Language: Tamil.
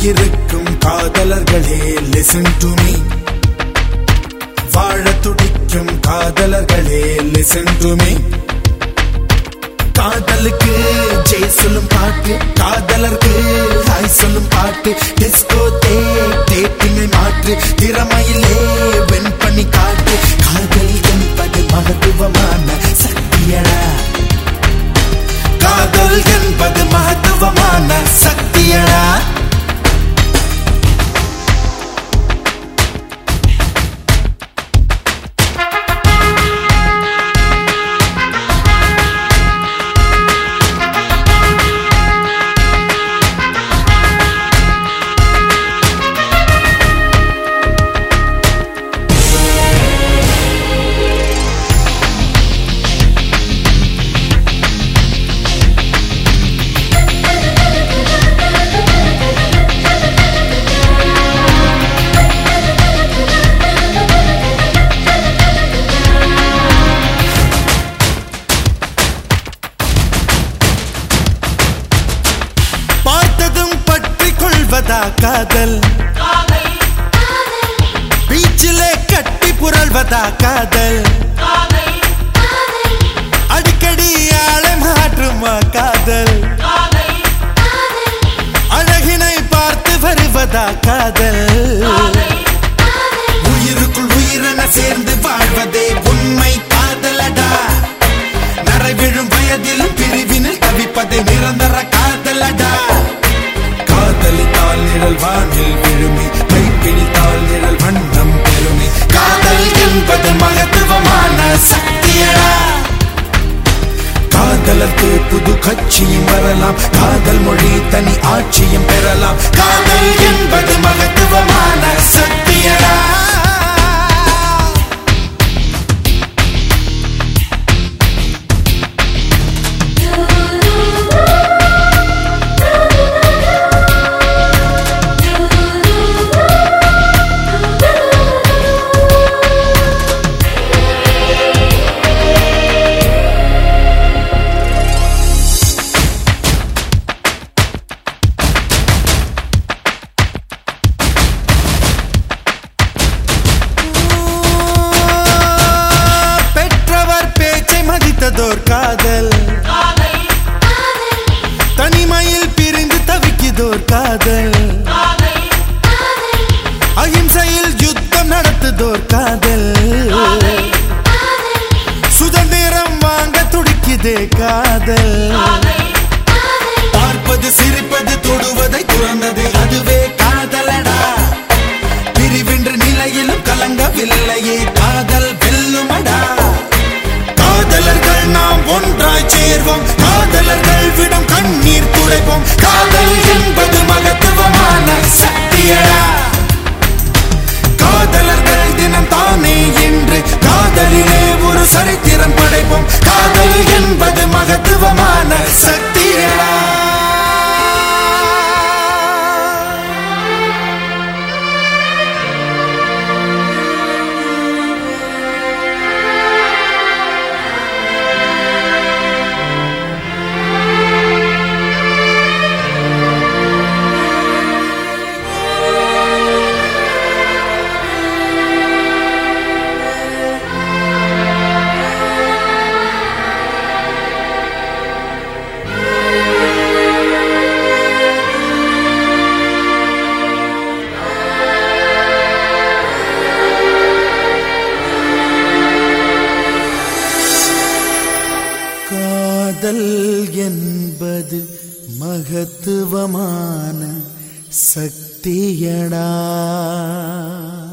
உயிருக்கும் காதலர்களே listen to me. வாழ துடிக்கும் காதலர்களே listen to me. காதலுக்கு ஜெய் சொல்லும் பாட்டு, காதலருக்கு ஹாய் சொல்லும் பாட்டு. டிஸ்கோ டேட்டிங்கை மாற்று, திறமையிலே வென் பண்ணி காட்டு. காதல் என்பது மகத்துவமான சக்தியடா, காதல் என்பது மகத்துவமான சக்தியடா. காதல் பீச்சிலே கட்டி புரள்வதா காதல், அடிக்கடி ஆளை மாற்றுமா காதல், அழகினை பார்த்து வருவதா காதல். உயிருக்குள் உயிரென சேர்ந்து வாழ்வதே உண்மை காதலடா. நரைவிழும் வயதிலும் பிரிவினில் தவிப்பதே நிரந்தர காதலடா. காதலித்தால் நிழல் வானில் விழுமே, கைப்பிடித்தால் நிழல் வண்ணம் பெருமே. காதல் என்பது மகத்துவமான சக்தியடா. காதலருக்கு புது கட்சியும் வரலாம், காதல் மொழி தனி ஆட்சியும் பெறலாம். காதல் என்பது மகத்துவமான சக்தியடா. காதல் தனிமையில் பிரிந்து தவிக்குதோர் காதல், அகிம்சையில் யுத்தம் நடத்துதோர் காதல், சுதந்திரம் வாங்க துடிக்குதே காதல். பார்ப்பது சிரிப்பது தொடுவதை துறந்தது அதுவே காதலடா. பிரிவென்ற நிலையிலும் கலங்கவில்லையே காதல் வெல்லுமடா. காதலர்கள் நாம் ஒன்றாய் சேர்வோம், காதலர்கள் விடும் கண்ணீர் துடைப்போம். காதல் என்பது மகத்துவமான சக்தியடா. காதலர்கள் தினம் தானே என்று காதலிலே ஒரு சரித்திரம் படைப்போம். காதல் என்பது மகத்துவமான சக்தியடா. காதல் என்பது மகத்துவமான சக்தியடா.